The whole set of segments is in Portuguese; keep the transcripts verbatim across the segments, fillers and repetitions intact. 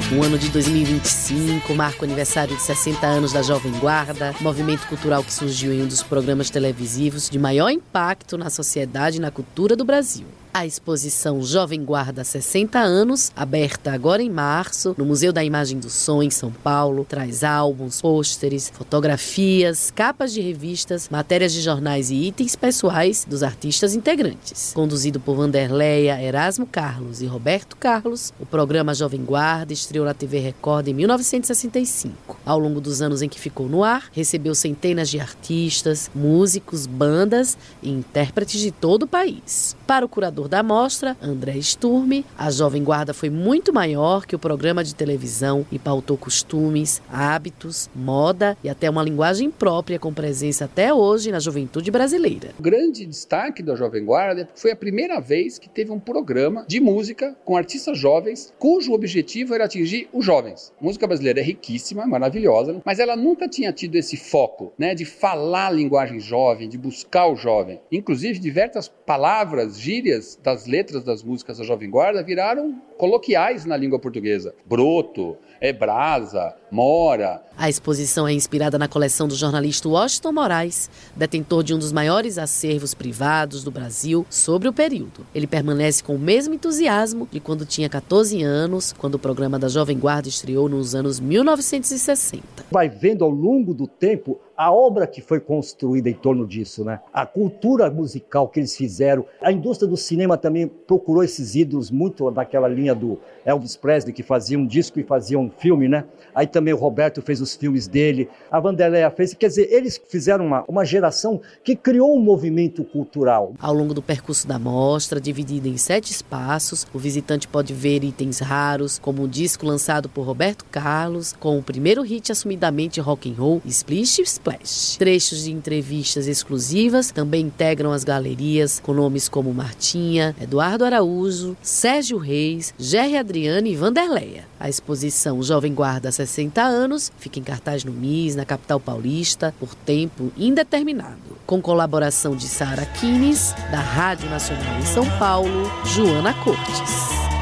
O ano de dois mil e vinte e cinco marca o aniversário de sessenta anos da Jovem Guarda, movimento cultural que surgiu em um dos programas televisivos de maior impacto na sociedade e na cultura do Brasil. A exposição Jovem Guarda sessenta anos, aberta agora em março, no Museu da Imagem do Som, em São Paulo, traz álbuns, pôsteres, fotografias, capas de revistas, matérias de jornais e itens pessoais dos artistas integrantes. Conduzido por Vanderleia, Erasmo Carlos e Roberto Carlos, o programa Jovem Guarda estreou na T V Record em mil novecentos e sessenta e cinco. Ao longo dos anos em que ficou no ar, recebeu centenas de artistas, músicos, bandas e intérpretes de todo o país. Para o curador da mostra, André Sturme, a Jovem Guarda foi muito maior que o programa de televisão e pautou costumes, hábitos, moda e até uma linguagem própria com presença até hoje na juventude brasileira. O grande destaque da Jovem Guarda foi a primeira vez que teve um programa de música com artistas jovens, cujo objetivo era atingir os jovens. A música brasileira é riquíssima, maravilhosa, mas ela nunca tinha tido esse foco, né, de falar a linguagem jovem, de buscar o jovem. Inclusive, diversas palavras, gírias das letras das músicas da Jovem Guarda viraram coloquiais na língua portuguesa. Broto, é brasa, mora. A exposição é inspirada na coleção do jornalista Washington Moraes, detentor de um dos maiores acervos privados do Brasil sobre o período. Ele permanece com o mesmo entusiasmo de quando tinha catorze anos, quando o programa da Jovem Guarda estreou nos anos mil novecentos e sessenta. Vai vendo ao longo do tempo a obra que foi construída em torno disso, né? A cultura musical que eles fizeram. A indústria do cinema também procurou esses ídolos muito daquela linha do Elvis Presley, que fazia um disco e fazia um filme, né? Aí também o Roberto fez os filmes dele, a Vanderleia fez. Quer dizer, eles fizeram uma, uma geração que criou um movimento cultural. Ao longo do percurso da mostra, dividida em sete espaços, o visitante pode ver itens raros, como o disco lançado por Roberto Carlos, com o primeiro hit assumidamente rock and roll, Splish Splash. Trechos de entrevistas exclusivas também integram as galerias, com nomes como Martinha, Eduardo Araújo, Sérgio Reis, Gerry Adriano e Vanderleia. A exposição Jovem Guarda sessenta anos fica em cartaz no M I S, na capital paulista, por tempo indeterminado. Com colaboração de Sara Kines, da Rádio Nacional em São Paulo, Joana Cortes.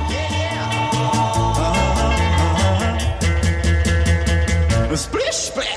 Splish, splash.